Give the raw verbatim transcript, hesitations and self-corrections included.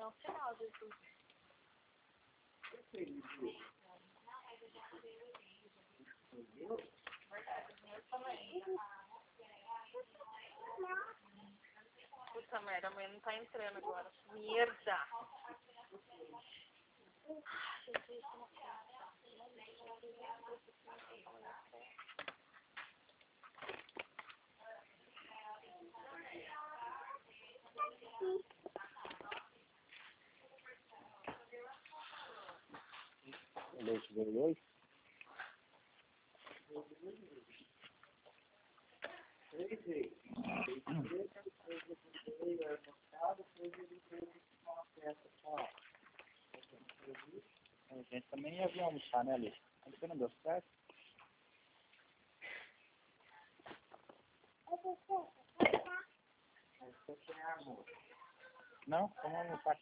é um sinal de tudo. Puta merda, a mãe não tá entrando agora. Merda! Leite veio hoje? A gente também ia vir almoçar, né, Alice? Mas você não deu certo? Não? Vamos almoçar.